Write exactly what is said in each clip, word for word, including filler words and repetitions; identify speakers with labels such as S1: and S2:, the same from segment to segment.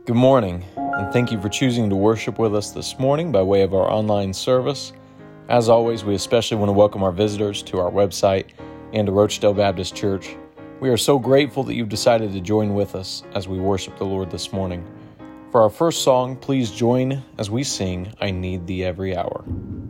S1: Good morning, and thank you for choosing to worship with us this morning by way of our online service. As always, we especially want to welcome our visitors to our website and to Rochdale Baptist Church. We are so grateful that you've decided to join with us as we worship the Lord this morning. For our first song, please join as we sing, I Need Thee Every Hour.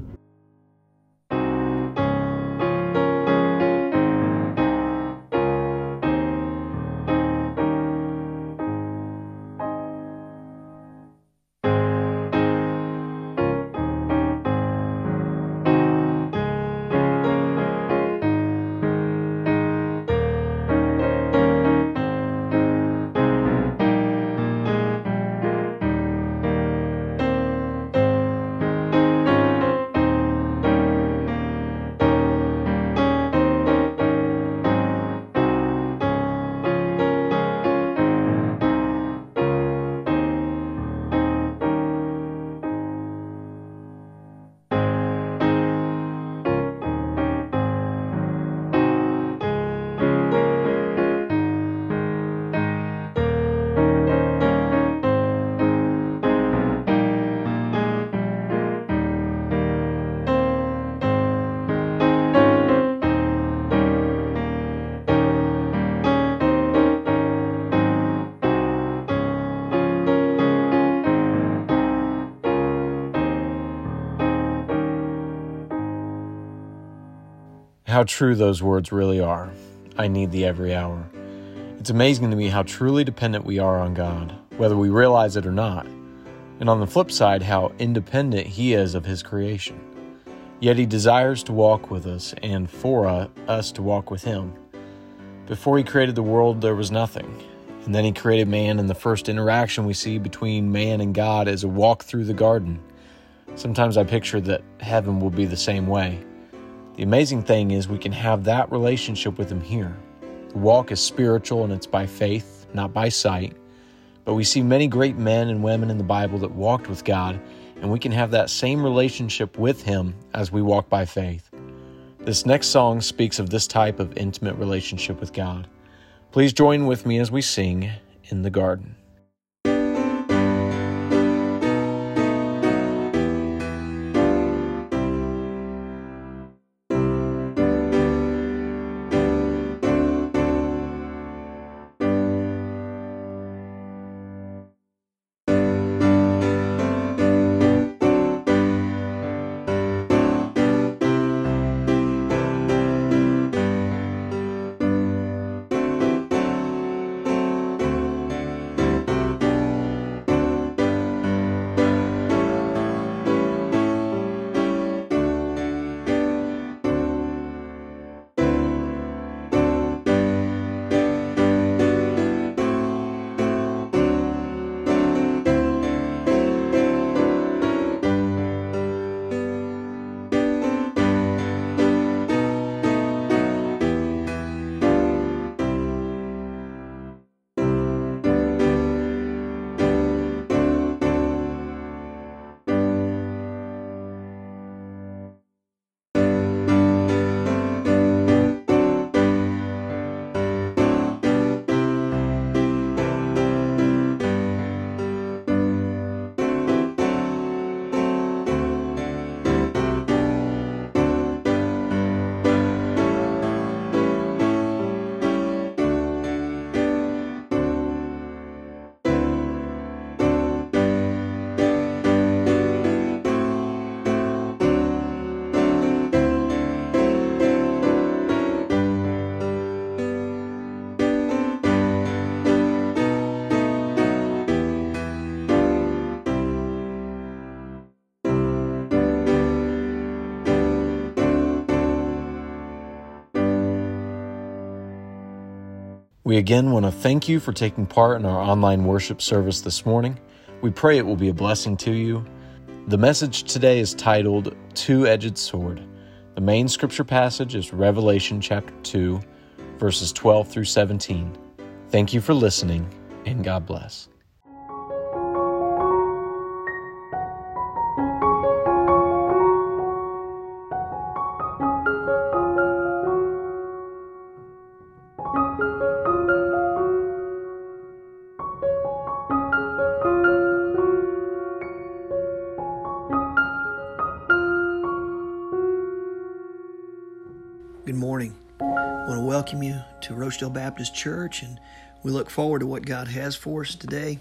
S1: How true those words really are. I need thee every hour. It's amazing to me how truly dependent we are on God, whether we realize it or not. And on the flip side, how independent He is of His creation. Yet He desires to walk with us and for uh, us to walk with Him. Before He created the world, there was nothing. And then He created man, and the first interaction we see between man and God is a walk through the garden. Sometimes I picture that heaven will be the same way. The amazing thing is we can have that relationship with Him here. The walk is spiritual and it's by faith, not by sight. But we see many great men and women in the Bible that walked with God, and we can have that same relationship with Him as we walk by faith. This next song speaks of this type of intimate relationship with God. Please join with me as we sing In the Garden. We again want to thank you for taking part in our online worship service this morning. We pray it will be a blessing to you. The message today is titled Two-Edged Sword. The main scripture passage is Revelation chapter two, verses twelve through seventeen. Thank you for listening, and God bless.
S2: Good morning. I want to welcome you to Rochdale Baptist Church, and we look forward to what God has for us today.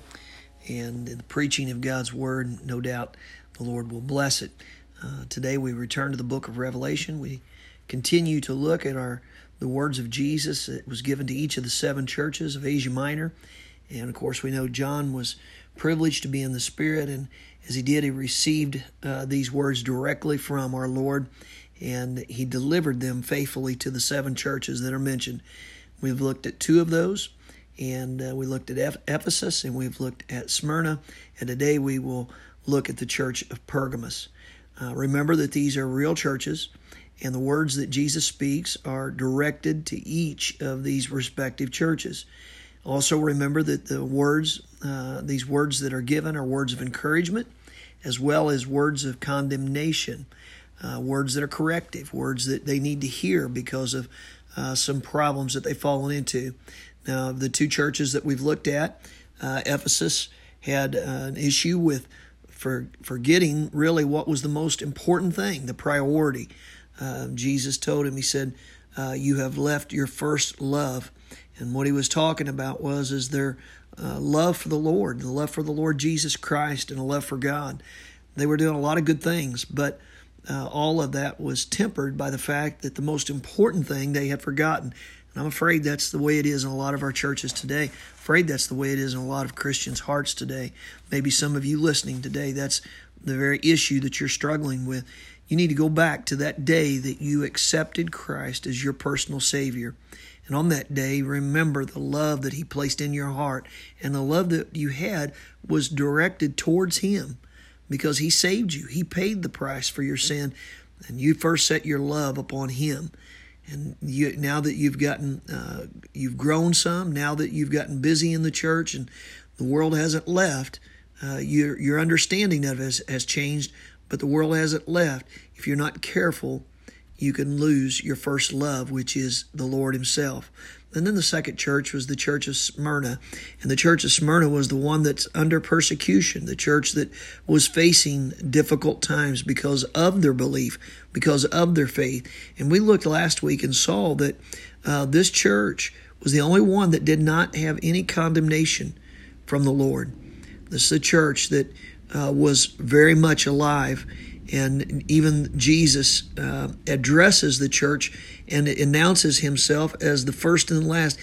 S2: And in the preaching of God's Word, no doubt the Lord will bless it. Uh, today we return to the book of Revelation. We continue to look at our the words of Jesus that was given to each of the seven churches of Asia Minor. And of course we know John was privileged to be in the Spirit, and as he did, he received uh, these words directly from our Lord, and he delivered them faithfully to the seven churches that are mentioned. We've looked at two of those, and uh, we looked at Ephesus, and we've looked at Smyrna, and today we will look at the church of Pergamos. Uh, remember that these are real churches, and the words that Jesus speaks are directed to each of these respective churches. Also remember that the words, uh, these words that are given are words of encouragement, as well as words of condemnation. Uh, words that are corrective, words that they need to hear because of uh, some problems that they've fallen into. Now, the two churches that we've looked at, uh, Ephesus had uh, an issue with for forgetting really what was the most important thing, the priority. Uh, Jesus told him, he said, uh, you have left your first love. And what he was talking about was is their uh, love for the Lord, the love for the Lord Jesus Christ, and a love for God. They were doing a lot of good things, but Uh, all of that was tempered by the fact that the most important thing they had forgotten. And I'm afraid that's the way it is in a lot of our churches today. Afraid that's the way it is in a lot of Christians' hearts today. Maybe some of you listening today, that's the very issue that you're struggling with. You need to go back to that day that you accepted Christ as your personal Savior. And on that day, remember the love that He placed in your heart. And the love that you had was directed towards Him, because He saved you. He paid the price for your sin, and you first set your love upon Him. And you, now that you've gotten, uh, you've grown some, now that you've gotten busy in the church and the world hasn't left, uh, your your understanding of it has, has changed, but the world hasn't left. If you're not careful, you can lose your first love, which is the Lord Himself. And then the second church was the church of Smyrna. And the church of Smyrna was the one that's under persecution, the church that was facing difficult times because of their belief, because of their faith. And we looked last week and saw that uh, this church was the only one that did not have any condemnation from the Lord. This is a church that uh, was very much alive. And even Jesus uh, addresses the church and announces Himself as the first and last.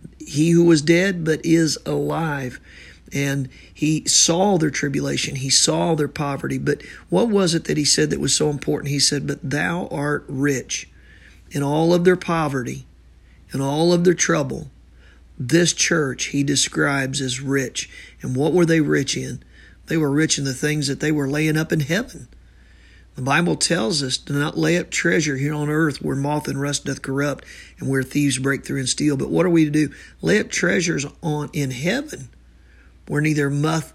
S2: He who was dead but is alive. And He saw their tribulation. He saw their poverty. But what was it that He said that was so important? He said, but thou art rich. In all of their poverty, in all of their trouble, this church He describes as rich. And what were they rich in? They were rich in the things that they were laying up in heaven. The Bible tells us to not lay up treasure here on earth where moth and rust doth corrupt and where thieves break through and steal. But what are we to do? Lay up treasures on in heaven where neither moth,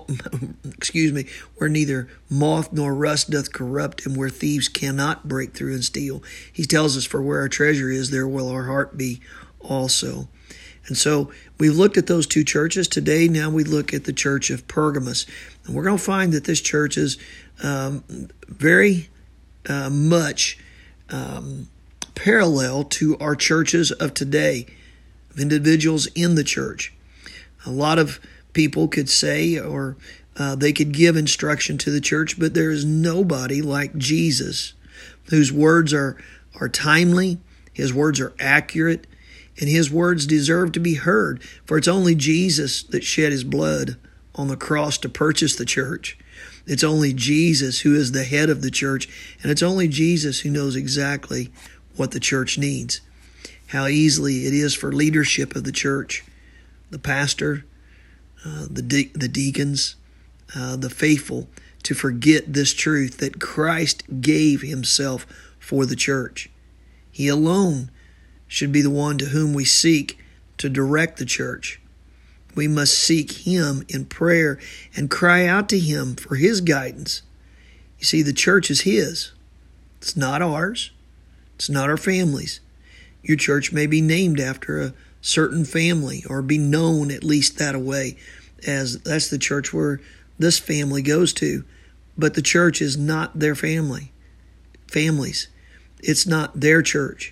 S2: excuse me, where neither moth nor rust doth corrupt and where thieves cannot break through and steal. He tells us, for where our treasure is, there will our heart be also. And so we've looked at those two churches. Today, now we look at the church of Pergamos. And we're going to find that this church is um, very uh, much um, parallel to our churches of today, of individuals in the church. A lot of people could say, or uh, they could give instruction to the church, but there is nobody like Jesus, whose words are, are timely, His words are accurate, and His words deserve to be heard. For it's only Jesus that shed His blood on the cross to purchase the church. It's only Jesus who is the head of the church, and it's only Jesus who knows exactly what the church needs. How easily it is for leadership of the church, the pastor, uh, the de- the deacons, uh, the faithful, to forget this truth that Christ gave Himself for the church. He alone should be the one to whom we seek to direct the church. We must seek Him in prayer and cry out to Him for His guidance. You see, the church is His. It's not ours. It's not our family's. Your church may be named after a certain family or be known at least that way, as that's the church where this family goes to. But the church is not their family. Families. It's not their church.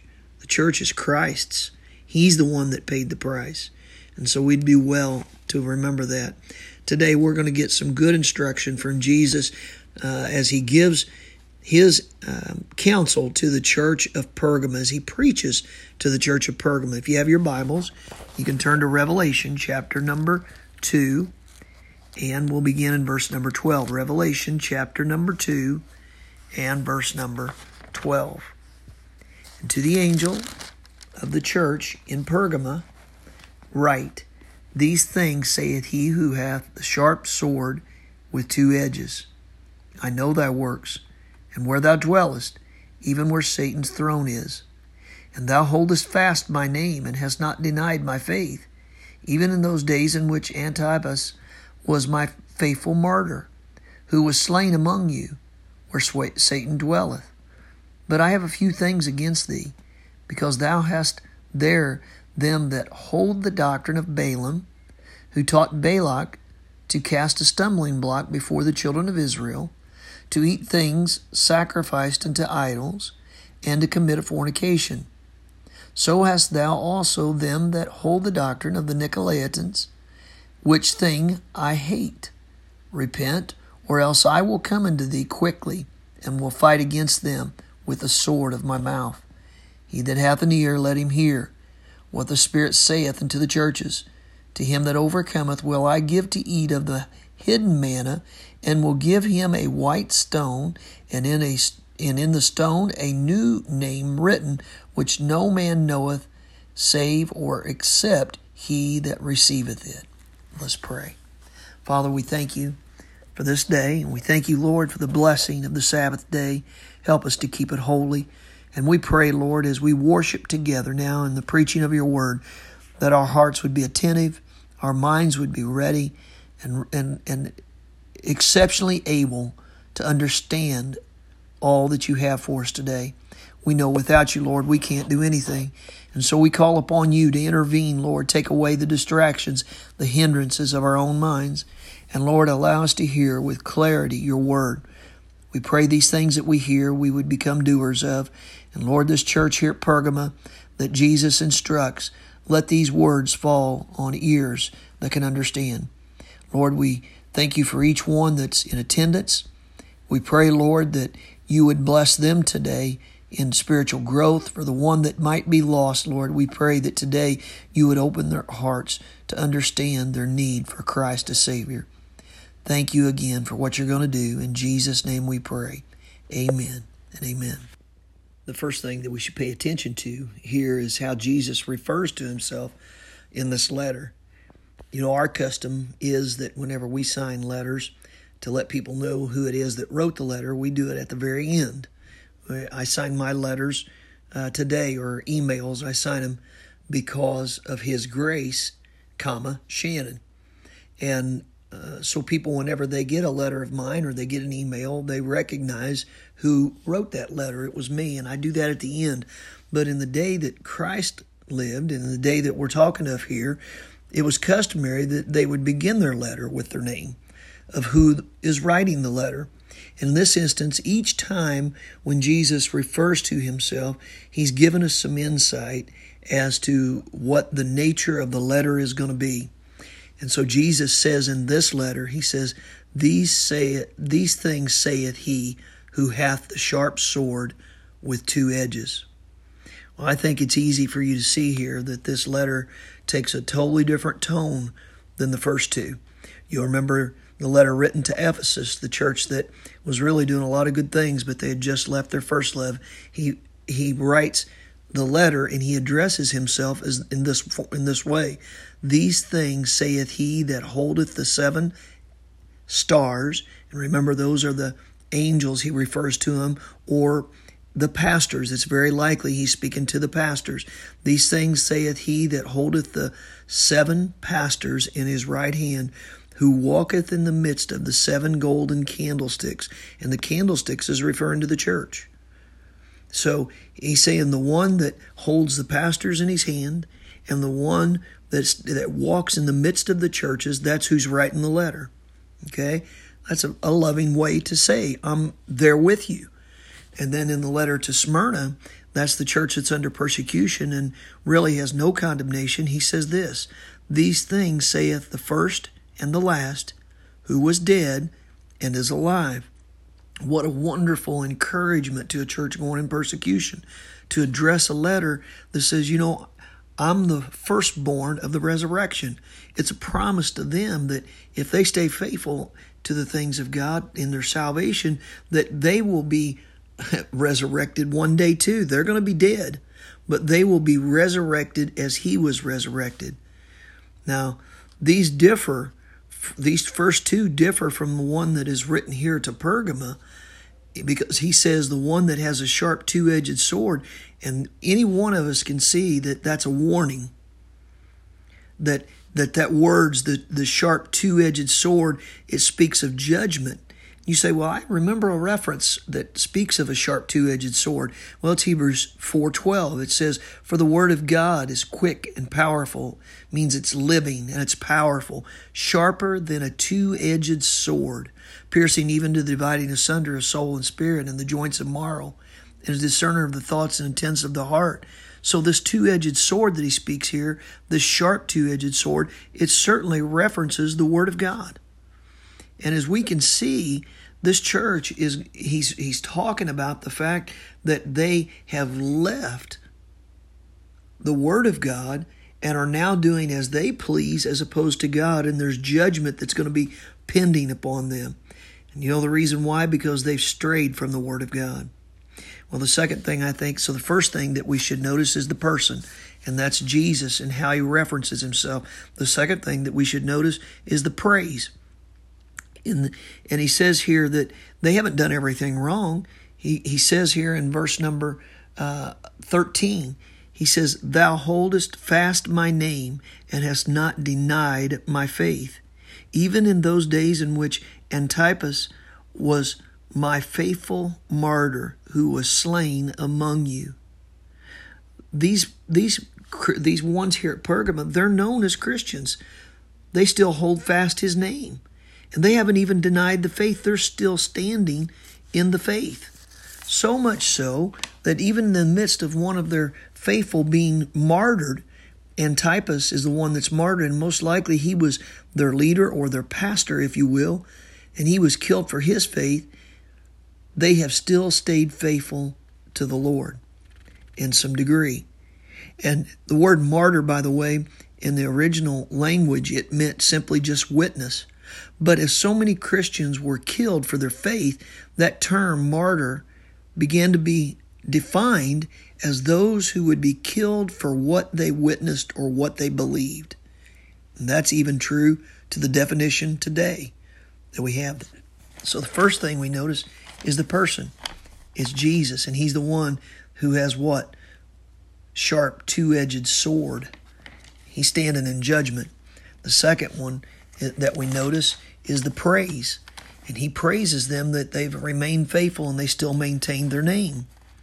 S2: church is Christ's. He's the one that paid the price. And so we'd do well to remember that. Today we're going to get some good instruction from Jesus uh, as he gives his um, counsel to the church of Pergamum, as he preaches to the church of Pergamum. If you have your Bibles, you can turn to Revelation chapter number two, and we'll begin in verse number twelve. Revelation chapter number two and verse number twelve. And to the angel of the church in Pergamum write, These things saith he who hath the sharp sword with two edges. I know thy works, and where thou dwellest, even where Satan's throne is. And thou holdest fast my name, and hast not denied my faith, even in those days in which Antipas was my faithful martyr, who was slain among you, where Satan dwelleth. But I have a few things against thee, because thou hast there them that hold the doctrine of Balaam, who taught Balak to cast a stumbling block before the children of Israel, to eat things sacrificed unto idols, and to commit a fornication. So hast thou also them that hold the doctrine of the Nicolaitans, which thing I hate. Repent, or else I will come unto thee quickly, and will fight against them with the sword of my mouth. He that hath an ear, let him hear what the Spirit saith unto the churches. To him that overcometh will I give to eat of the hidden manna, and will give him a white stone, and in a and in the stone a new name written, which no man knoweth, save or except he that receiveth it. Let's pray. Father, we thank you for this day, and we thank you, Lord, for the blessing of the Sabbath day. Help us to keep it holy. And we pray, Lord, as we worship together now in the preaching of your word, that our hearts would be attentive, our minds would be ready, and and and exceptionally able to understand all that you have for us today. We know without you, Lord, we can't do anything. And so we call upon you to intervene, Lord. Take away the distractions, the hindrances of our own minds. And Lord, allow us to hear with clarity your word. We pray these things that we hear, we would become doers of. And Lord, this church here at Pergamum that Jesus instructs, let these words fall on ears that can understand. Lord, we thank you for each one that's in attendance. We pray, Lord, that you would bless them today in spiritual growth. For the one that might be lost, Lord, we pray that today you would open their hearts to understand their need for Christ as Savior. Thank you again for what you're going to do. In Jesus' name we pray. Amen and amen. The first thing that we should pay attention to here is how Jesus refers to himself in this letter. You know, our custom is that whenever we sign letters to let people know who it is that wrote the letter, we do it at the very end. I sign my letters uh, today, or emails, I sign them because of his grace, comma, Shannon. And uh, so people, whenever they get a letter of mine or they get an email, they recognize who wrote that letter. It was me, and I do that at the end. But in the day that Christ lived, and in the day that we're talking of here, it was customary that they would begin their letter with their name of who is writing the letter. In this instance, each time when Jesus refers to himself, he's given us some insight as to what the nature of the letter is going to be. And so Jesus says in this letter, he says, These say these things saith he who hath the sharp sword with two edges. Well, I think it's easy for you to see here that this letter takes a totally different tone than the first two. You'll remember the letter written to Ephesus, the church that was really doing a lot of good things, but they had just left their first love. He he writes the letter and he addresses himself as in this in this way. These things saith he that holdeth the seven stars. And remember, those are the angels he refers to them, or the pastors. It's very likely he's speaking to the pastors. These things saith he that holdeth the seven pastors in his right hand, who walketh in the midst of the seven golden candlesticks. And the candlesticks is referring to the church. So he's saying the one that holds the pastors in his hand and the one that's, that walks in the midst of the churches, that's who's writing the letter. Okay? That's a, a loving way to say, I'm there with you. And then in the letter to Smyrna, that's the church that's under persecution and really has no condemnation. He says this, "These things saith the first and the last, who was dead and is alive." What a wonderful encouragement to a church going in persecution to address a letter that says, you know, I'm the firstborn of the resurrection. It's a promise to them that if they stay faithful to the things of God in their salvation, that they will be resurrected one day too. They're going to be dead, but they will be resurrected as he was resurrected. Now, these differ, these first two differ from the one that is written here to Pergama, because he says the one that has a sharp two-edged sword, and any one of us can see that that's a warning. That that that words, the, the sharp two-edged sword, it speaks of judgment. You say, well, I remember a reference that speaks of a sharp two-edged sword. Well, it's Hebrews four twelve. It says, "For the word of God is quick and powerful," means it's living and it's powerful, "sharper than a two-edged sword, piercing even to the dividing asunder of soul and spirit and the joints of marrow, and is discerner of the thoughts and intents of the heart." So this two-edged sword that he speaks here, this sharp two-edged sword, it certainly references the word of God. And as we can see, this church is, he's he's talking about the fact that they have left the word of God and are now doing as they please as opposed to God, and there's judgment that's going to be pending upon them. And you know the reason why? Because they've strayed from the word of God. Well, the second thing I think, so the first thing that we should notice is the person, and that's Jesus and how he references himself. The second thing that we should notice is the praise. In the, and he says here that they haven't done everything wrong. He he says here in verse number uh, thirteen, he says, "Thou holdest fast my name and hast not denied my faith, even in those days in which Antipas was my faithful martyr, who was slain among you." These these these ones here at Pergamum, they're known as Christians. They still hold fast his name. And they haven't even denied the faith. They're still standing in the faith. So much so that even in the midst of one of their faithful being martyred, Antipas is the one that's martyred, and most likely he was their leader or their pastor, if you will, and he was killed for his faith. They have still stayed faithful to the Lord in some degree. And the word martyr, by the way, in the original language, it meant simply just witness. But as so many Christians were killed for their faith, that term martyr began to be defined as those who would be killed for what they witnessed or what they believed. And that's even true to the definition today that we have. So the first thing we notice is the person. It's Jesus, and he's the one who has what? Sharp two-edged sword. He's standing in judgment. The second one that we notice is the praise. And he praises them that they've remained faithful and they still maintain their name.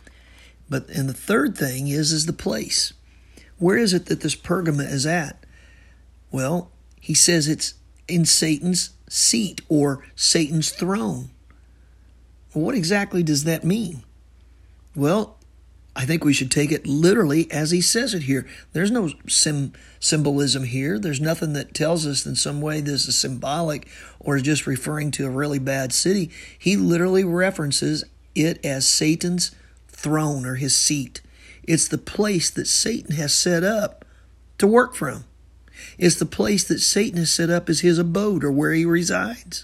S2: But and the third thing is, is the place. Where is it that this Pergama is at? Well, he says it's in Satan's seat or Satan's throne. Well, what exactly does that mean? Well, I think we should take it literally as he says it here. There's no sim- symbolism here. There's nothing that tells us in some way this is symbolic or is just referring to a really bad city. He literally references it as Satan's throne or his seat. It's the place that Satan has set up to work from. It's the place that Satan has set up as his abode or where he resides.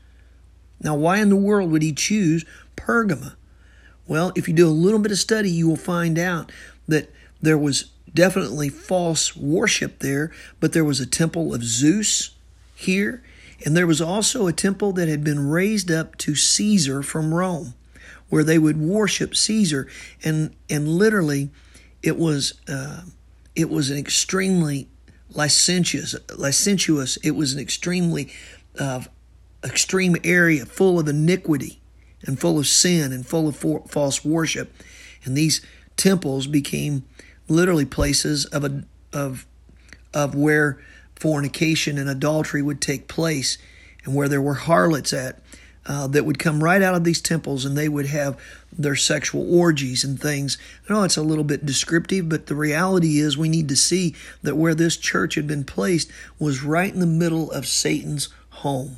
S2: Now, why in the world would he choose Pergama? Well, if you do a little bit of study, you will find out that there was definitely false worship there, but there was a temple of Zeus here, and there was also a temple that had been raised up to Caesar from Rome, where they would worship Caesar, and and literally, it was uh, it was an extremely licentious, licentious. It was an extremely uh, extreme area full of iniquity and full of sin and full of for- false worship. And these temples became literally places of a, of of where fornication and adultery would take place, and where there were harlots at. uh, that would come right out of these temples, and they would have their sexual orgies and things. I know it's a little bit descriptive, but the reality is we need to see that where this church had been placed was right in the middle of Satan's home.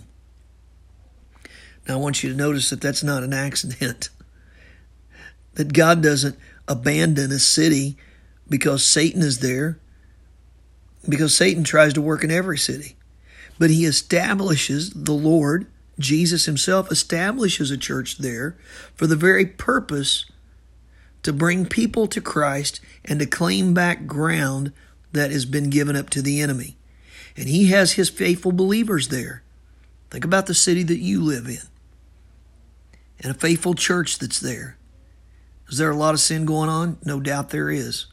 S2: Now I want you to notice that that's not an accident. That God doesn't abandon a city because Satan is there, because Satan tries to work in every city. But he establishes, the Lord, Jesus himself, establishes a church there for the very purpose to bring people to Christ and to claim back ground that has been given up to the enemy. And he has his faithful believers there. Think about the city that you live in and a faithful church that's there. Is there a lot of sin going on? No doubt there is.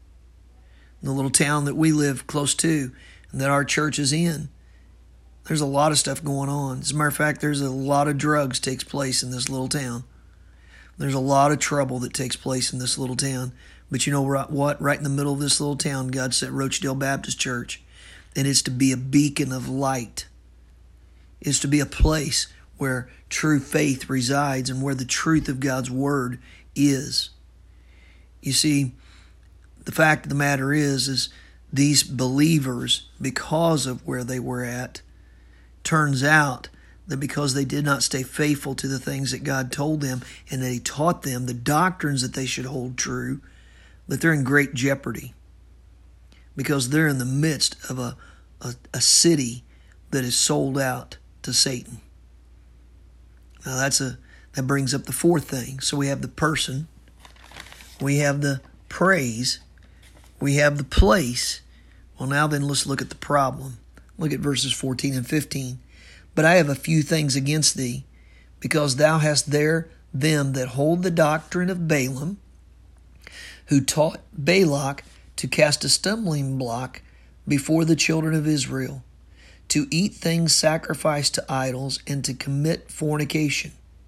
S2: In the little town that we live close to and that our church is in, there's a lot of stuff going on. As a matter of fact, there's a lot of drugs takes place in this little town. There's a lot of trouble that takes place in this little town. But you know what? Right in the middle of this little town, God set Rochdale Baptist Church. And it's to be a beacon of light. It's to be a place where true faith resides and where the truth of God's Word is. You see, the fact of the matter is, is these believers, because of where they were at, turns out that because they did not stay faithful to the things that God told them and that he taught them, the doctrines that they should hold true, that they're in great jeopardy because they're in the midst of a, a, a city that is sold out to Satan. Now that's a that brings up the fourth thing. So we have the person, we have the praise, we have the place. Well, now then let's look at the problem. Look at verses fourteen and fifteen. But I have a few things against thee, because thou hast there them that hold the doctrine of Balaam, who taught Balak to cast a stumbling block before the children of Israel, to eat things sacrificed to idols, and to commit fornication.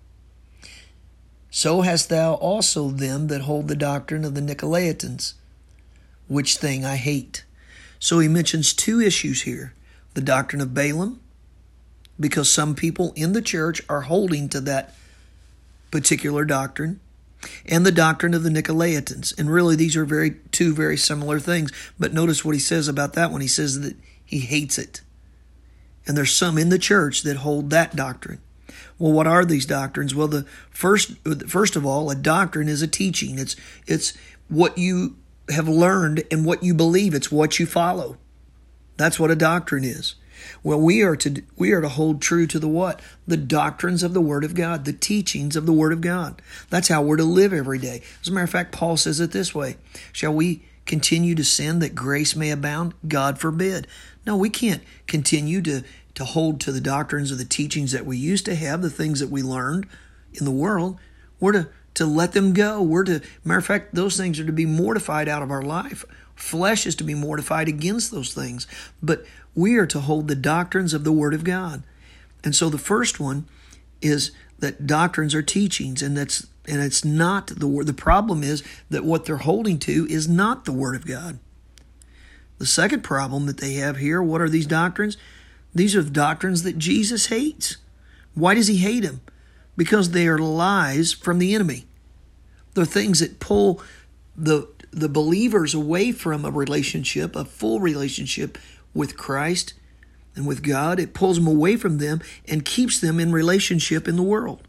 S2: So hast thou also them that hold the doctrine of the Nicolaitans, which thing I hate. So he mentions two issues here. The doctrine of Balaam, because some people in the church are holding to that particular doctrine, and the doctrine of the Nicolaitans. And really these are very two very similar things. But notice what he says about that one. He says that he hates it. And there's some in the church that hold that doctrine. Well, what are these doctrines? Well, the first first of all, a doctrine is a teaching. It's it's what you have learned and what you believe. It's what you follow. That's what a doctrine is. Well, we are to we are to hold true to the what? The doctrines of the Word of God, the teachings of the Word of God. That's how we're to live every day. As a matter of fact, Paul says it this way: shall we continue to sin that grace may abound? God forbid. No, we can't continue to, to hold to the doctrines or the teachings that we used to have, the things that we learned in the world. We're to, to let them go. We're to, matter of fact, those things are to be mortified out of our life. Flesh is to be mortified against those things. But we are to hold the doctrines of the Word of God. And so the first one is that doctrines are teachings, and that's and it's not the word. The problem is that what they're holding to is not the Word of God. The second problem that they have here, what are these doctrines? These are the doctrines that Jesus hates. Why does he hate them? Because they are lies from the enemy. They're things that pull the the believers away from a relationship, a full relationship with Christ and with God. It pulls them away from them and keeps them in relationship in the world.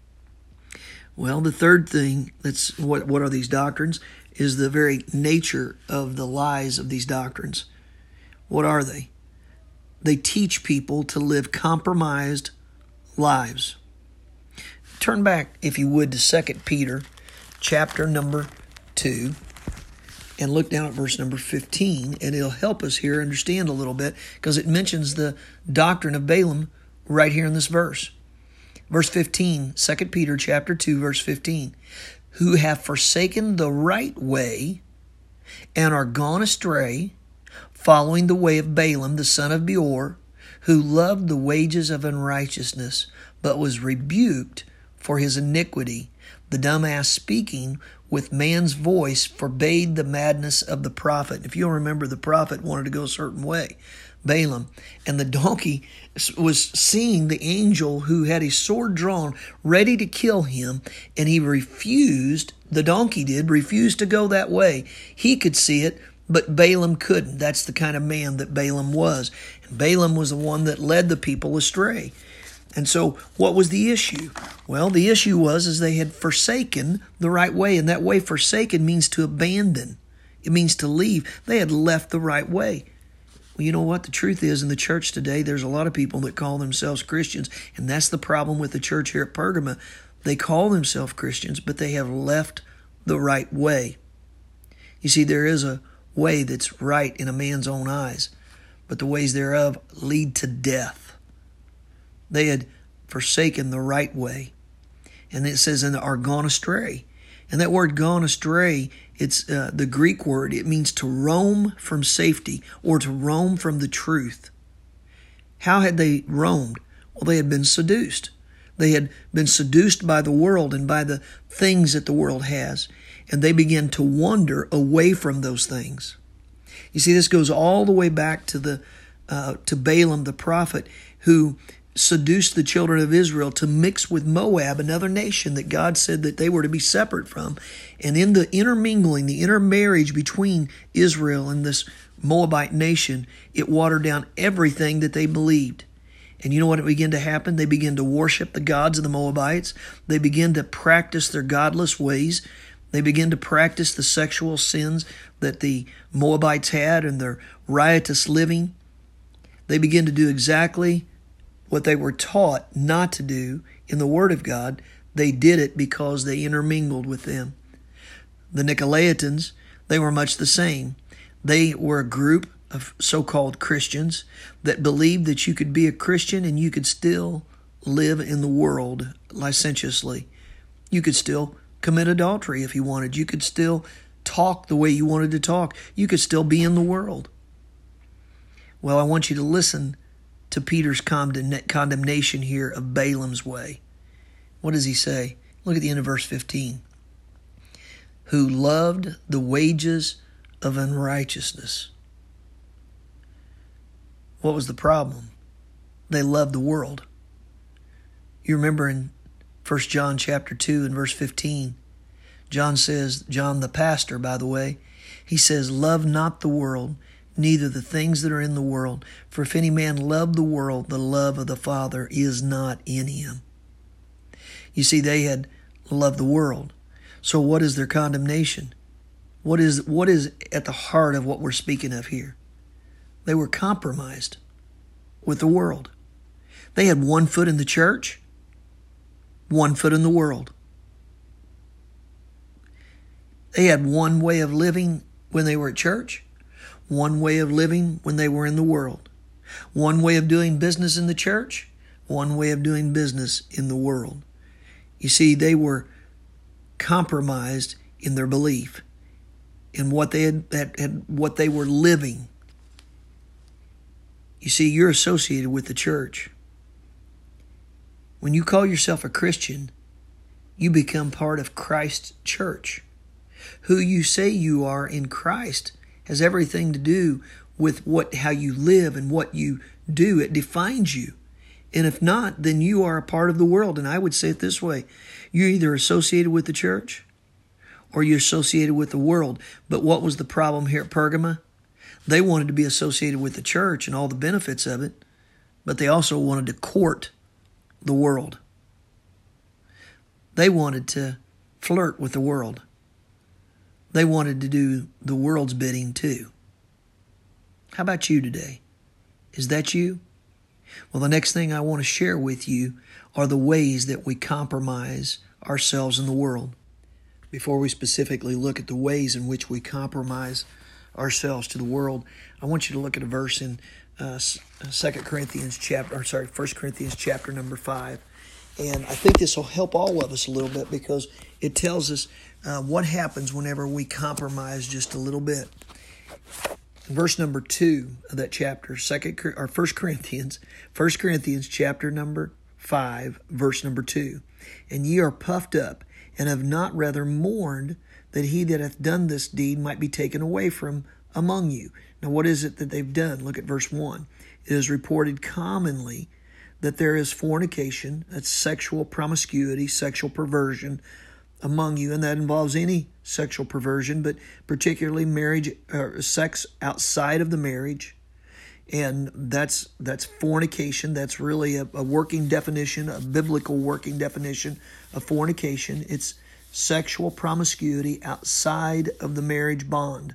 S2: Well, the third thing, that's what, what are these doctrines, is the very nature of the lies of these doctrines. What are they? They teach people to live compromised lives. Turn back, if you would, to Second Peter chapter number two. And look down at verse number fifteen, and it'll help us here understand a little bit, because it mentions the doctrine of Balaam right here in this verse. Verse fifteen, Second Peter chapter two, verse fifteen. Who have forsaken the right way and are gone astray, following the way of Balaam the son of Beor, who loved the wages of unrighteousness, but was rebuked for his iniquity. The dumb ass speaking with man's voice forbade the madness of the prophet. If you'll remember, the prophet wanted to go a certain way. Balaam. And the donkey was seeing the angel who had his sword drawn, ready to kill him, and he refused, the donkey did, refused to go that way. He could see it, but Balaam couldn't. That's the kind of man that Balaam was. And Balaam was the one that led the people astray. And so what was the issue? Well, the issue was is they had forsaken the right way, and that way forsaken means to abandon. It means to leave. They had left the right way. Well, you know what? The truth is, in the church today, there's a lot of people that call themselves Christians, and that's the problem with the church here at Pergama. They call themselves Christians, but they have left the right way. You see, there is a way that's right in a man's own eyes, but the ways thereof lead to death. They had forsaken the right way. And it says, and are gone astray. And that word gone astray, it's uh, the Greek word. It means to roam from safety or to roam from the truth. How had they roamed? Well, they had been seduced. They had been seduced by the world and by the things that the world has. And they began to wander away from those things. You see, this goes all the way back to the uh, to Balaam the prophet, who seduced the children of Israel to mix with Moab, another nation that God said that they were to be separate from. And in the intermingling, the intermarriage between Israel and this Moabite nation, it watered down everything that they believed. And you know what began to happen? They began to worship the gods of the Moabites. They began to practice their godless ways. They began to practice the sexual sins that the Moabites had and their riotous living. They began to do exactly what they were taught not to do in the Word of God. They did it because they intermingled with them. The Nicolaitans, they were much the same. They were a group of so-called Christians that believed that you could be a Christian and you could still live in the world licentiously. You could still commit adultery if you wanted. You could still talk the way you wanted to talk. You could still be in the world. Well, I want you to listen to Peter's condemnation here of Balaam's way. What does he say? Look at the end of verse fifteen. Who loved the wages of unrighteousness. What was the problem? They loved the world. You remember in First John chapter two and verse fifteen, John says, John the pastor, by the way, he says, love not the world, neither the things that are in the world. For if any man love the world, the love of the Father is not in him. You see, they had loved the world. So what is their condemnation? What is, what is at the heart of what we're speaking of here? They were compromised with the world. They had one foot in the church, one foot in the world. They had one way of living when they were at church, one way of living when they were in the world. One way of doing business in the church, one way of doing business in the world. You see, they were compromised in their belief, in what they had, had, had what they were living. You see, you're associated with the church. When you call yourself a Christian, you become part of Christ's church. Who you say you are in Christ has everything to do with what how you live and what you do. It defines you. And if not, then you are a part of the world. And I would say it this way. You're either associated with the church or you're associated with the world. But what was the problem here at Pergama? They wanted to be associated with the church and all the benefits of it, but they also wanted to court the world. They wanted to flirt with the world. They wanted to do the world's bidding too. How about you today? Is that you? Well, the next thing I want to share with you are the ways that we compromise ourselves in the world. Before we specifically look at the ways in which we compromise ourselves to the world, I want you to look at a verse in uh, Second Corinthians chapter, or sorry, First Corinthians chapter number five. And I think this will help all of us a little bit because it tells us uh, what happens whenever we compromise just a little bit. In verse number two of that chapter, Second or First Corinthians, First Corinthians chapter number five, verse number two. And ye are puffed up, and have not rather mourned that he that hath done this deed might be taken away from among you. Now, what is it that they've done? Look at verse one. It is reported commonly that there is fornication, that's sexual promiscuity, sexual perversion among you, and that involves any sexual perversion, but particularly marriage or sex outside of the marriage. And that's that's fornication. That's really a, a working definition, a biblical working definition of fornication. It's sexual promiscuity outside of the marriage bond.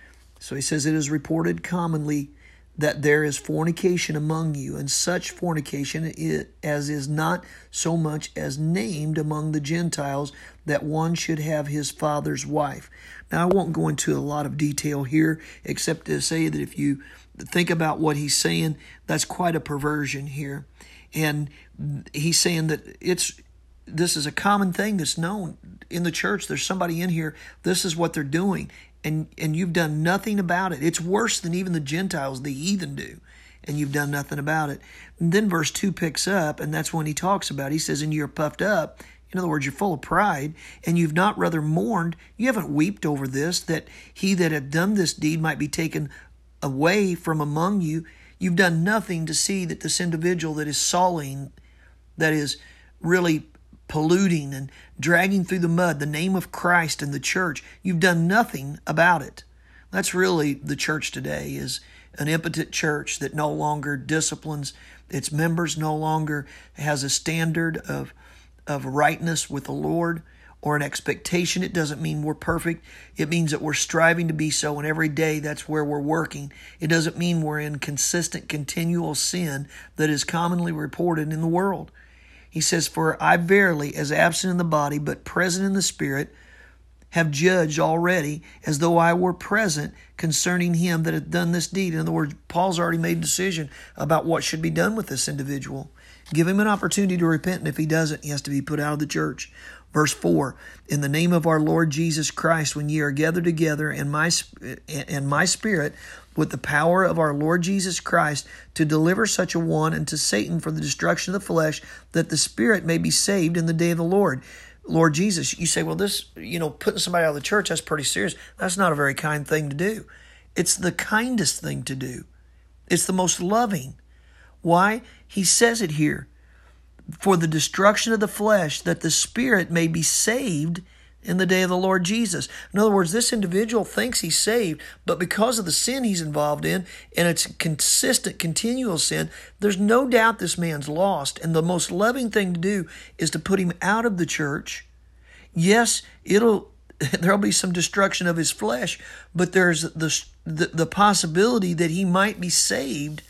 S2: So he says, it is reported commonly that there is fornication among you, and such fornication as is not so much as named among the Gentiles, that one should have his father's wife. Now, I won't go into a lot of detail here, except to say that if you think about what he's saying, that's quite a perversion here. And he's saying that it's this is a common thing that's known in the church. There's somebody in here, this is what they're doing, and, and you've done nothing about it. It's worse than even the Gentiles, the heathen, do, and you've done nothing about it. And then verse two picks up, and that's when he talks about it. He says, and you're puffed up. In other words, you're full of pride, and you've not rather mourned. You haven't wept over this, that he that had done this deed might be taken away from among you. You've done nothing to see that this individual that is sullying, that is really polluting and dragging through the mud the name of Christ and the church, you've done nothing about it. That's really the church today, is an impotent church that no longer disciplines its members, no longer has a standard of of rightness with the Lord or an expectation. It doesn't mean we're perfect. It means that we're striving to be so, and every day that's where we're working. It doesn't mean we're in consistent, continual sin that is commonly reported in the world. He says, for I verily, as absent in the body, but present in the spirit, have judged already, as though I were present, concerning him that hath done this deed. In other words, Paul's already made a decision about what should be done with this individual. Give him an opportunity to repent, and if he doesn't, he has to be put out of the church. Verse four, in the name of our Lord Jesus Christ, when ye are gathered together in my, in my spirit, with the power of our Lord Jesus Christ, to deliver such a one unto Satan for the destruction of the flesh, that the spirit may be saved in the day of the Lord. Lord Jesus, you say, well, this, you know, putting somebody out of the church, that's pretty serious. That's not a very kind thing to do. It's the kindest thing to do. It's the most loving. Why? He says it here. For the destruction of the flesh, that the spirit may be saved in the day of the Lord Jesus. In other words, this individual thinks he's saved, but because of the sin he's involved in, and it's consistent, continual sin, there's no doubt this man's lost. And the most loving thing to do is to put him out of the church. Yes, it'll there'll be some destruction of his flesh, but there's the, the, the possibility that he might be saved,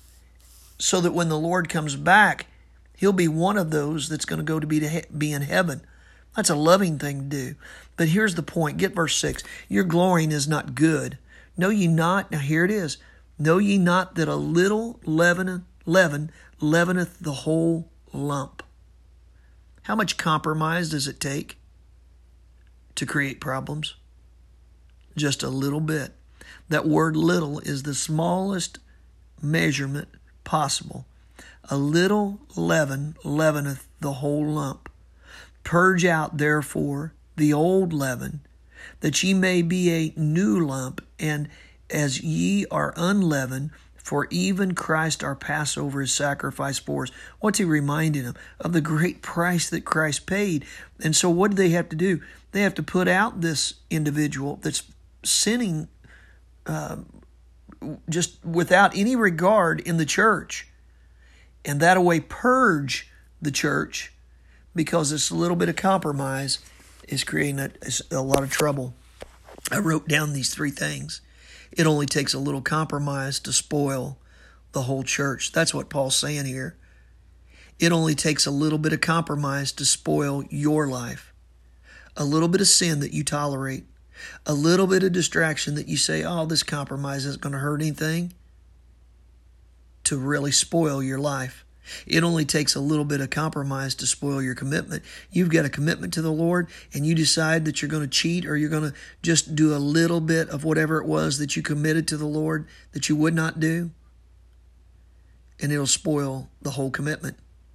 S2: so that when the Lord comes back, he'll be one of those that's going to go to be to he- be in heaven. That's a loving thing to do. But here's the point. Get verse six. Your glorying is not good. Know ye not, now here it is, know ye not that a little leaven, leaven leaveneth the whole lump? How much compromise does it take to create problems? Just a little bit. That word little is the smallest measurement possible. A little leaven leaveneth the whole lump. Purge out, therefore, the old leaven, that ye may be a new lump, and as ye are unleavened, for even Christ our Passover is sacrificed for us. What's he reminding them? Of the great price that Christ paid. And so what do they have to do? They have to put out this individual that's sinning uh, just without any regard in the church. And that way purge the church, because this little bit of compromise is creating a, a lot of trouble. I wrote down these three things. It only takes a little compromise to spoil the whole church. That's what Paul's saying here. It only takes a little bit of compromise to spoil your life. A little bit of sin that you tolerate. A little bit of distraction that you say, oh, this compromise isn't going to hurt anything, to really spoil your life. It only takes a little bit of compromise to spoil your commitment. You've got a commitment to the Lord, and you decide that you're going to cheat, or you're going to just do a little bit of whatever it was that you committed to the Lord that you would not do, and it'll spoil the whole commitment.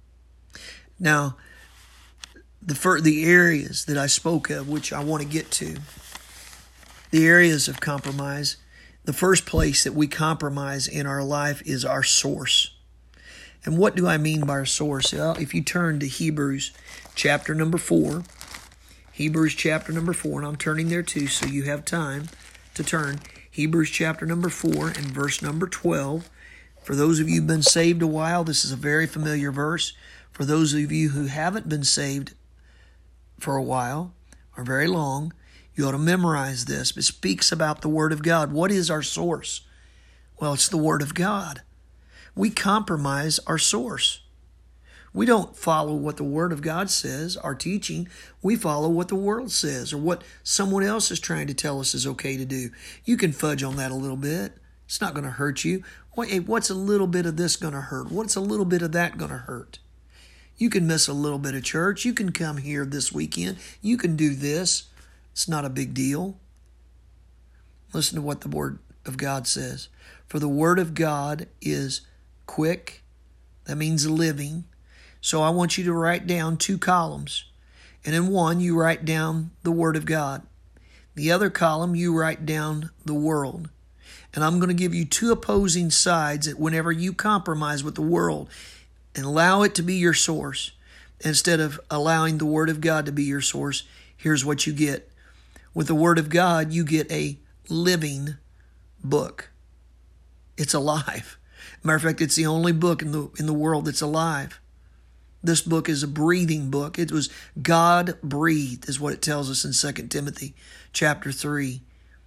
S2: Now, the fir- the areas that I spoke of, which I want to get to, the areas of compromise, The first place that we compromise in our life is our source. And what do I mean by our source? Well, if you turn to Hebrews chapter number four, Hebrews chapter number four, and I'm turning there too, so you have time to turn. Hebrews chapter number four and verse number twelve. For those of you who've been saved a while, this is a very familiar verse. For those of you who haven't been saved for a while or very long, you ought to memorize this. It speaks about the Word of God. What is our source? Well, it's the Word of God. We compromise our source. We don't follow what the Word of God says, our teaching. We follow what the world says or what someone else is trying to tell us is okay to do. You can fudge on that a little bit. It's not going to hurt you. What's a little bit of this going to hurt? What's a little bit of that going to hurt? You can miss a little bit of church. You can come here this weekend. You can do this. It's not a big deal. Listen to what the Word of God says. For the Word of God is quick. That means living. So I want you to write down two columns. And in one, you write down the Word of God. The other column, you write down the world. And I'm going to give you two opposing sides that whenever you compromise with the world and allow it to be your source, instead of allowing the Word of God to be your source, here's what you get. With the Word of God, you get a living book. It's alive. Matter of fact, it's the only book in the in the world that's alive. This book is a breathing book. It was God-breathed, is what it tells us in Second Timothy chapter three.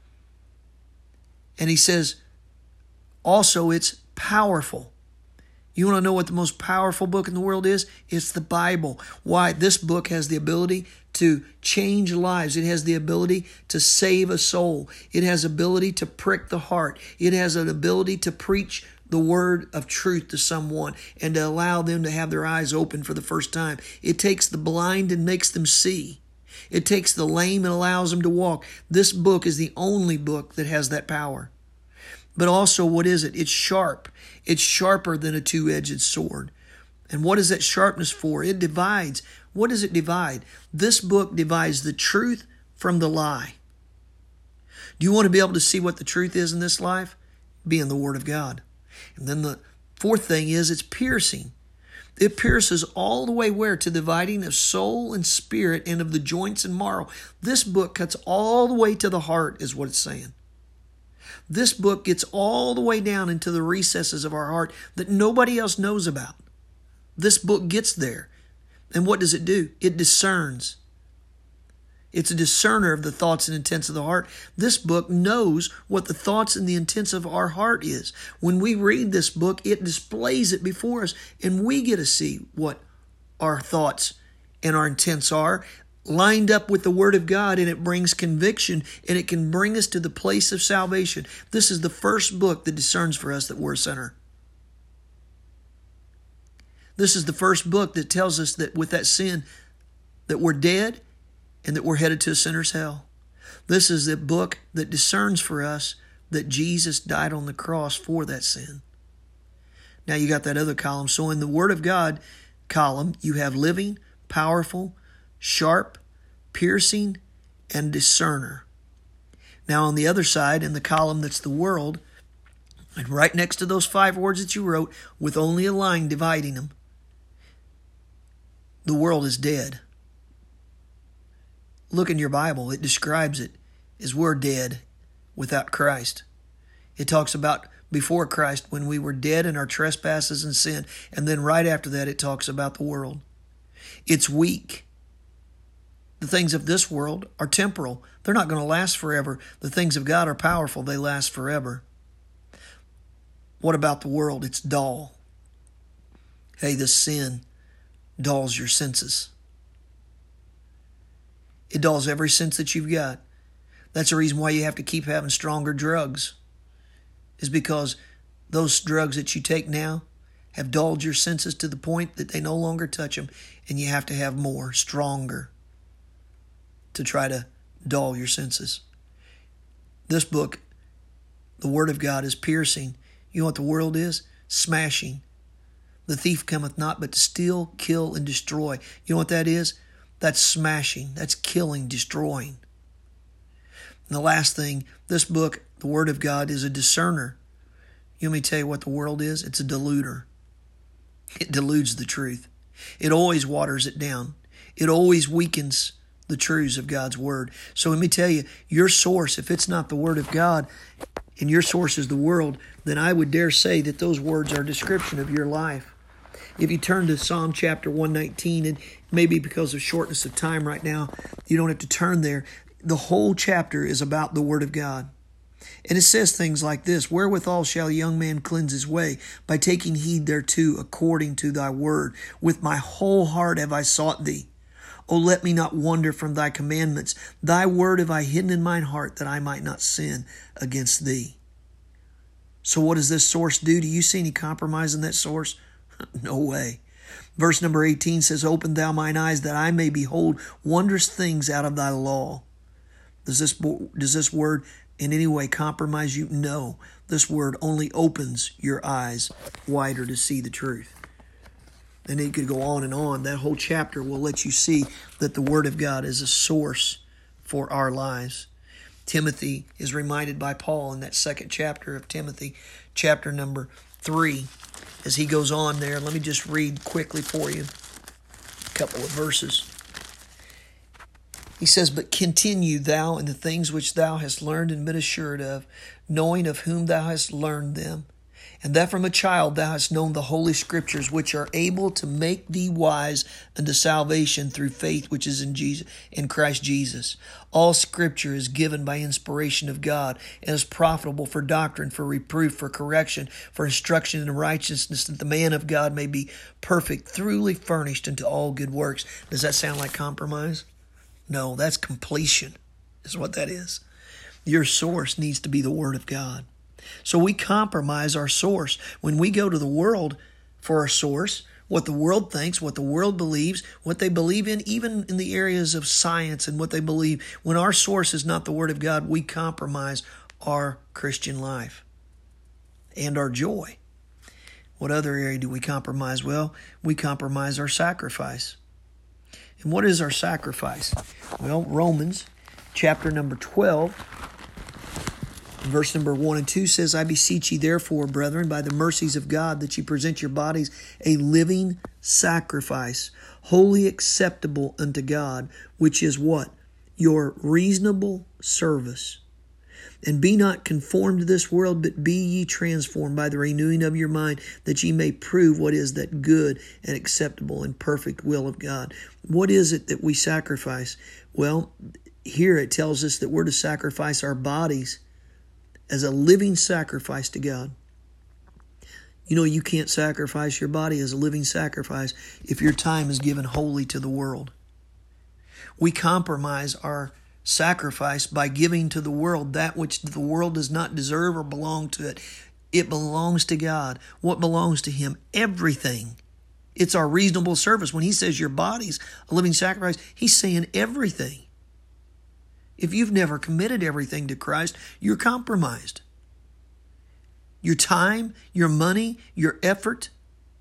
S2: And he says, also, it's powerful. You want to know what the most powerful book in the world is? It's the Bible. Why? This book has the ability to change lives. It has the ability to save a soul. It has ability to prick the heart. It has an ability to preach the word of truth to someone and to allow them to have their eyes open for the first time. It takes the blind and makes them see. It takes the lame and allows them to walk. This book is the only book that has that power. But also, what is it? It's sharp. It's sharper than a two-edged sword. And what is that sharpness for? It divides. What does it divide? This book divides the truth from the lie. Do you want to be able to see what the truth is in this life? Be in the Word of God. And then the fourth thing is it's piercing. It pierces all the way where? To dividing of soul and spirit and of the joints and marrow. This book cuts all the way to the heart is what it's saying. This book gets all the way down into the recesses of our heart that nobody else knows about. This book gets there. And what does it do? It discerns. It's a discerner of the thoughts and intents of the heart. This book knows what the thoughts and the intents of our heart is. When we read this book, it displays it before us, and we get to see what our thoughts and our intents are, lined up with the Word of God, and it brings conviction, and it can bring us to the place of salvation. This is the first book that discerns for us that we're a sinner. This is the first book that tells us that with that sin, that we're dead and that we're headed to a sinner's hell. This is the book that discerns for us that Jesus died on the cross for that sin. Now you got that other column. So in the Word of God column, you have living, powerful, sharp, piercing, and discerner. Now on the other side, in the column that's the world, and right next to those five words that you wrote, with only a line dividing them, the world is dead. Look in your Bible. It describes it as we're dead without Christ. It talks about before Christ when we were dead in our trespasses and sin. And then right after that, it talks about the world. It's weak. The things of this world are temporal. They're not going to last forever. The things of God are powerful. They last forever. What about the world? It's dull. Hey, this sin dulls your senses. It dulls every sense that you've got. That's the reason why you have to keep having stronger drugs, is because those drugs that you take now have dulled your senses to the point that they no longer touch them, and you have to have more, stronger, to try to dull your senses. This book, the Word of God, is piercing. You know what the world is? Smashing. The thief cometh not but to steal, kill, and destroy. You know what that is? That's smashing. That's killing, destroying. And the last thing, this book, the Word of God, is a discerner. You want me to tell you what the world is? It's a deluder. It deludes the truth. It always waters it down. It always weakens the truths of God's Word. So let me tell you, your source, if it's not the Word of God, and your source is the world, then I would dare say that those words are a description of your life. If you turn to Psalm chapter one nineteen, and maybe because of shortness of time right now, you don't have to turn there. The whole chapter is about the Word of God. And it says things like this: wherewithal shall a young man cleanse his way? By taking heed thereto according to thy word. With my whole heart have I sought thee. O let me not wander from thy commandments. Thy word have I hidden in mine heart, that I might not sin against thee. So what does this source do? Do you see any compromise in that source? No way. Verse number eighteen says, open thou mine eyes, that I may behold wondrous things out of thy law. Does this, does this word in any way compromise you? No. This word only opens your eyes wider to see the truth. And it could go on and on. That whole chapter will let you see that the Word of God is a source for our lives. Timothy is reminded by Paul in that second chapter of Timothy, chapter number three, as he goes on there. Let me just read quickly for you a couple of verses. He says, but continue thou in the things which thou hast learned and been assured of, knowing of whom thou hast learned them, and that from a child thou hast known the holy Scriptures, which are able to make thee wise unto salvation through faith which is in Jesus, in Christ Jesus. All Scripture is given by inspiration of God, and is profitable for doctrine, for reproof, for correction, for instruction in righteousness, that the man of God may be perfect, thoroughly furnished unto all good works. Does that sound like compromise? No, that's completion, is what that is. Your source needs to be the Word of God. So we compromise our source. When we go to the world for our source, what the world thinks, what the world believes, what they believe in, even in the areas of science and what they believe, when our source is not the Word of God, we compromise our Christian life and our joy. What other area do we compromise? Well, we compromise our sacrifice. And what is our sacrifice? Well, Romans chapter number twelve, verse number one and two says, I beseech ye therefore, brethren, by the mercies of God, that ye present your bodies a living sacrifice, wholly acceptable unto God, which is what? Your reasonable service. And be not conformed to this world, but be ye transformed by the renewing of your mind, that ye may prove what is that good and acceptable and perfect will of God. What is it that we sacrifice? Well, here it tells us that we're to sacrifice our bodies as a living sacrifice to God. You know, you can't sacrifice your body as a living sacrifice if your time is given wholly to the world. We compromise our sacrifice by giving to the world that which the world does not deserve or belong to it. It belongs to God. What belongs to Him? Everything. It's our reasonable service. When He says your body's a living sacrifice, He's saying everything. If you've never committed everything to Christ, you're compromised. Your time, your money, your effort.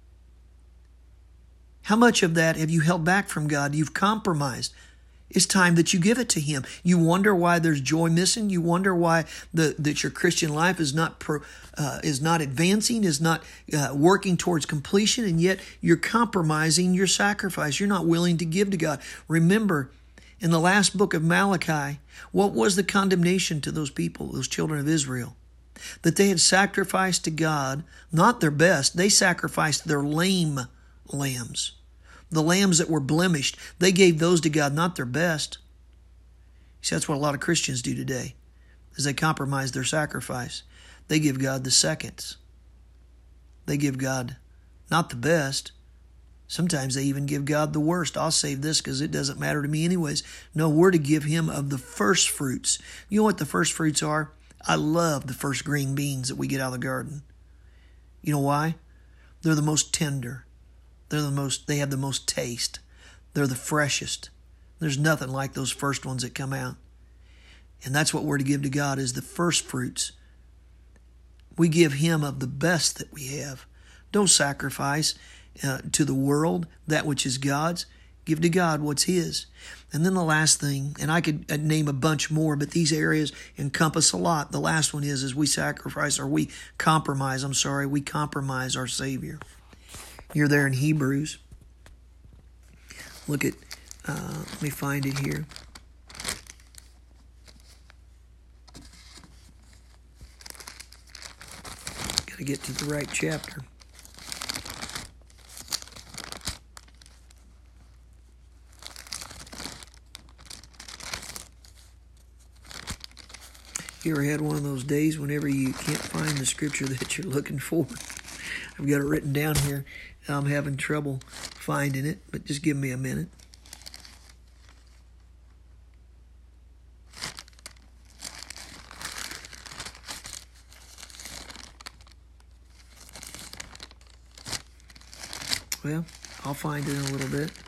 S2: How much of that have you held back from God? You've compromised. It's time that you give it to Him. You wonder why there's joy missing. You wonder why the, that your Christian life is not pro, uh, is not advancing, is not uh, working towards completion, and yet you're compromising your sacrifice. You're not willing to give to God. Remember, in the last book of Malachi, what was the condemnation to those people, those children of Israel? That they had sacrificed to God, not their best. They sacrificed their lame lambs. The lambs that were blemished, they gave those to God, not their best. See, that's what a lot of Christians do today, is they compromise their sacrifice. They give God the seconds. They give God not the best. Sometimes they even give God the worst. I'll save this because it doesn't matter to me anyways. No, we're to give Him of the first fruits. You know what the first fruits are? I love the first green beans that we get out of the garden. You know why? They're the most tender. They're the most, they have the most taste. They're the freshest. There's nothing like those first ones that come out. And that's what we're to give to God, is the first fruits. We give Him of the best that we have. Don't sacrifice uh, to the world that which is God's. Give to God what's His. And then the last thing, and I could I'd name a bunch more, but these areas encompass a lot. The last one is, is we sacrifice, or we compromise, I'm sorry, we compromise our Savior. You're there in Hebrews. Look at, uh, let me find it here. Got to get to the right chapter. You ever had one of those days whenever you can't find the scripture that you're looking for? I've got it written down here. I'm having trouble finding it, but just give me a minute. Well, I'll find it in a little bit.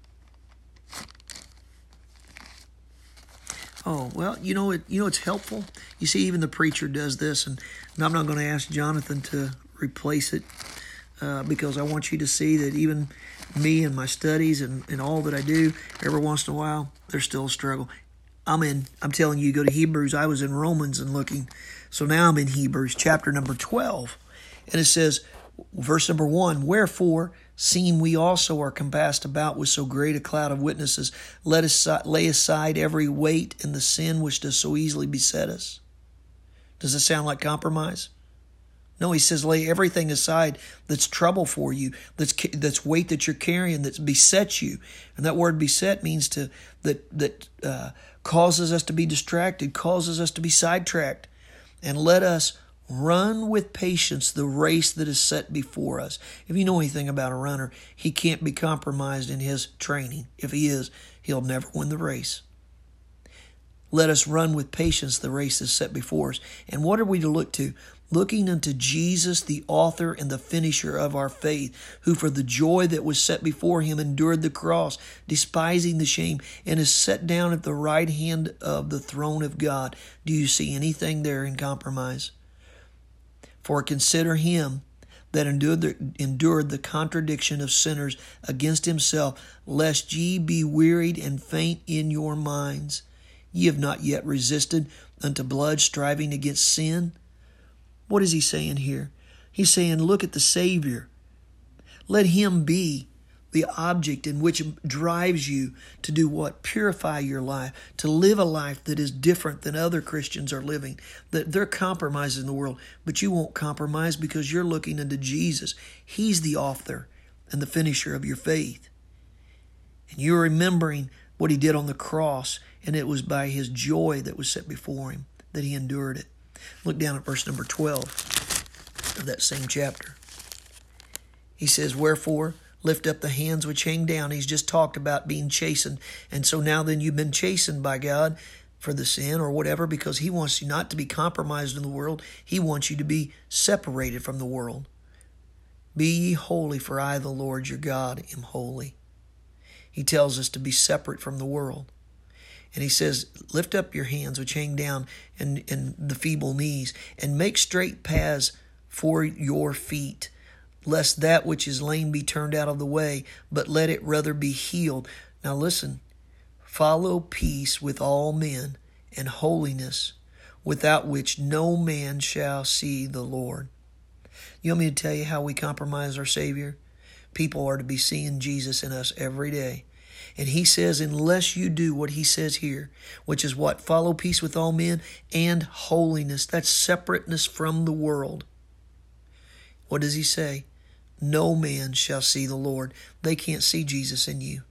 S2: Oh, well, you know, it, you know it's helpful. You see, even the preacher does this, and, and I'm not going to ask Jonathan to replace it uh, because I want you to see that even me and my studies and, and all that I do, every once in a while, there's still a struggle. I'm in, I'm telling you, go to Hebrews. I was in Romans and looking. So now I'm in Hebrews, chapter number twelve. And it says, verse number one, wherefore, seeing we also are compassed about with so great a cloud of witnesses, let us lay aside every weight and the sin which does so easily beset us. Does it sound like compromise? No, he says lay everything aside that's trouble for you, that's that's weight that you're carrying, that besets you. And that word beset means to that that uh, causes us to be distracted, causes us to be sidetracked. And let us run with patience the race that is set before us. If you know anything about a runner, he can't be compromised in his training. If he is, he'll never win the race. Let us run with patience the race that's set before us. And what are we to look to? Looking unto Jesus, the author and the finisher of our faith, who for the joy that was set before him endured the cross, despising the shame, and is set down at the right hand of the throne of God. Do you see anything there in compromise? For consider him that endured the, endured the contradiction of sinners against himself, lest ye be wearied and faint in your minds. Ye have not yet resisted unto blood, striving against sin. What is he saying here? He's saying, look at the Savior. Let him be the object in which drives you to do what? Purify your life, to live a life that is different than other Christians are living, that they're compromising the world, but you won't compromise because you're looking into Jesus. He's the author and the finisher of your faith. And you're remembering what he did on the cross, and it was by his joy that was set before him that he endured it. Look down at verse number twelve of that same chapter. He says, wherefore, lift up the hands which hang down. He's just talked about being chastened. And so now then you've been chastened by God for the sin or whatever, because he wants you not to be compromised in the world. He wants you to be separated from the world. Be ye holy, for I, the Lord your God, am holy. He tells us to be separate from the world. And he says, lift up your hands which hang down and, and the feeble knees, and make straight paths for your feet, lest that which is lame be turned out of the way, but let it rather be healed. Now listen, follow peace with all men and holiness, without which no man shall see the Lord. You want me to tell you how we compromise our Savior? People are to be seeing Jesus in us every day. And he says, unless you do what he says here, which is what? Follow peace with all men and holiness. That's separateness from the world. What does he say? No man shall see the Lord. They can't see Jesus in you.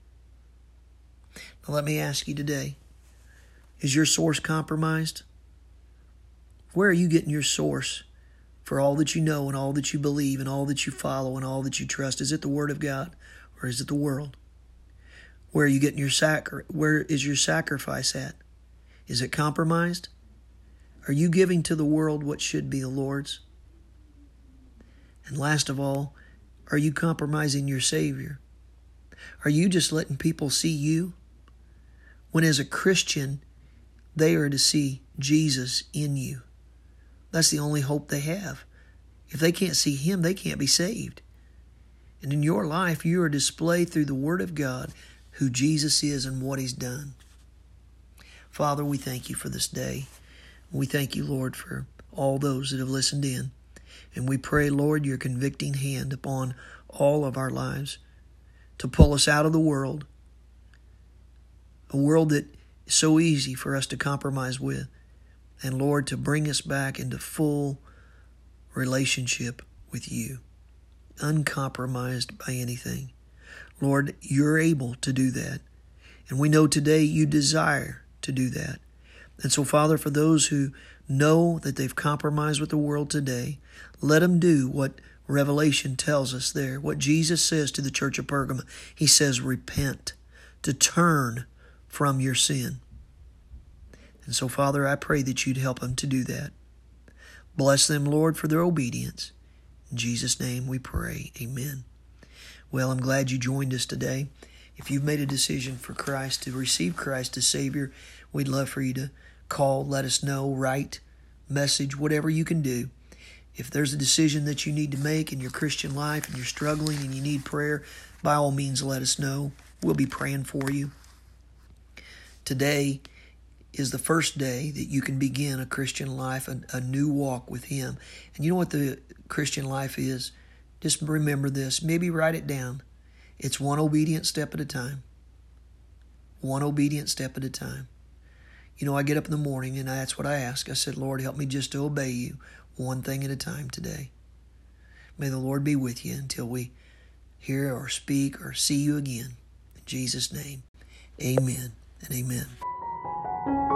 S2: Now let me ask you today, is your source compromised? Where are you getting your source for all that you know and all that you believe and all that you follow and all that you trust? Is it the Word of God or is it the world? Where are you getting your sacri- Where is your sacrifice at? Is it compromised? Are you giving to the world what should be the Lord's? And last of all, are you compromising your Savior? Are you just letting people see you? When as a Christian, they are to see Jesus in you. That's the only hope they have. If they can't see him, they can't be saved. And in your life, you are displayed through the Word of God who Jesus is and what He's done. Father, we thank You for this day. We thank You, Lord, for all those that have listened in. And we pray, Lord, Your convicting hand upon all of our lives to pull us out of the world, a world that is so easy for us to compromise with, and Lord, to bring us back into full relationship with You, uncompromised by anything. Lord, You're able to do that. And we know today You desire to do that. And so, Father, for those who know that they've compromised with the world today, let them do what Revelation tells us there, what Jesus says to the church of Pergamum. He says, repent, to turn from your sin. And so, Father, I pray that You'd help them to do that. Bless them, Lord, for their obedience. In Jesus' name we pray. Amen. Well, I'm glad you joined us today. If you've made a decision for Christ, to receive Christ as Savior, we'd love for you to call, let us know, write, message, whatever you can do. If there's a decision that you need to make in your Christian life and you're struggling and you need prayer, by all means let us know. We'll be praying for you. Today is the first day that you can begin a Christian life, a, a new walk with Him. And you know what the Christian life is? Just remember this. Maybe write it down. It's one obedient step at a time. One obedient step at a time. You know, I get up in the morning and that's what I ask. I said, Lord, help me just to obey You one thing at a time today. May the Lord be with you until we hear or speak or see you again. In Jesus' name, amen and amen.